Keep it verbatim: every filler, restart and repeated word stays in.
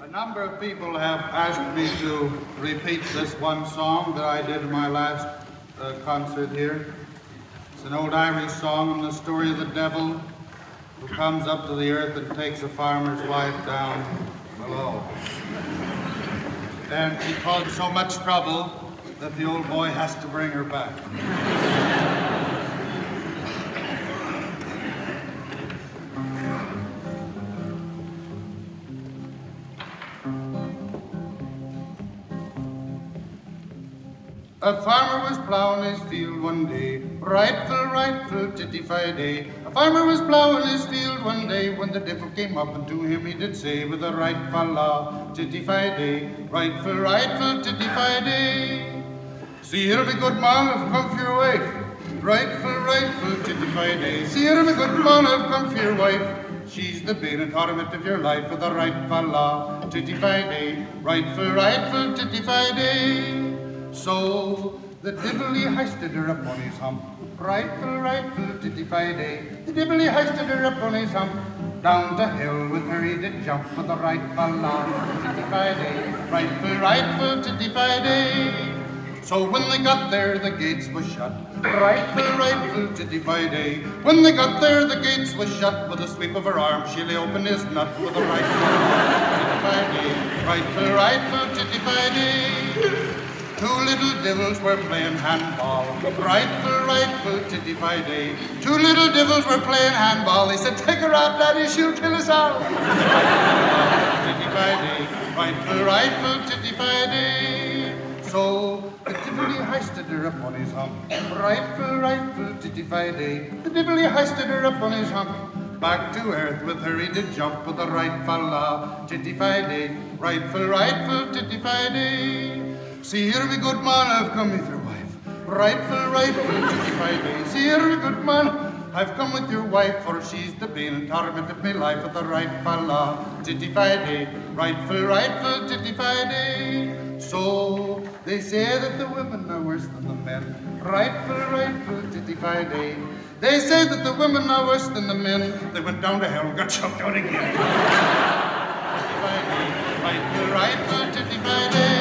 A number of people have asked me to repeat this one song that I did in my last uh, concert here. It's an old Irish song on the story of the devil who comes up to the earth and takes a farmer's wife down below. And she caused so much trouble that the old boy has to bring her back. A farmer was plowing his field one day, rightful, rightful, titty-fi-day. A farmer was plowing his field one day when the devil came up and to him he did say with a rightful law, titty-fi-day, rightful, rightful, titty-fi-day. See here, me good man, I've come for your wife. Rightful, rightful, titty-fi-day. See here, me good man, I've come for your wife. She's the bane and torment of your life with a rightful law, titty-fi-day, rightful, rightful, titty-fi-day. So the devil he hoisted her up on his hump, rightful, rightful, titty-fi-day. The devil he hoisted her up on his hump, down the hill with her he did jump with a rightful law, titty-fi-day, rightful, rightful, titty-fi-day. So when they got there, the gates was shut, rightful, rightful, titty-fi-day. When they got there, the gates was shut. With a sweep of her arm, she lay open his nut with a rightful law, titty-fi-day, rightful, rightful, titty-fi-day. Two little devils were playing handball, rightful, rightful, titty-fi-day. Two little devils were playing handball. They said, take her out, laddie, she'll kill us all. Titty-fi-day, rightful, rightful, titty-fi-day. So the devil he hoisted her up on his hump, rightful, rightful, titty-fi-day. The devil he hoisted her up on his hump, back to earth with her he did jump with a rightful law, titty-fi-day, rightful, rightful, titty-fi-day. See here, me good man, I've come with your wife. Rightful, rightful, titty-fi-day. See here, me good man, I've come with your wife, for she's the bane and torment of me life with the rightful law, titty-fi-day, rightful, rightful, titty-fi-day. So they say that the women are worse than the men. Rightful, rightful, titty-fi-day. They say that the women are worse than the men. They went down to hell and got chucked out again. Titty-fi-day, rightful, rightful, titty-fi-day.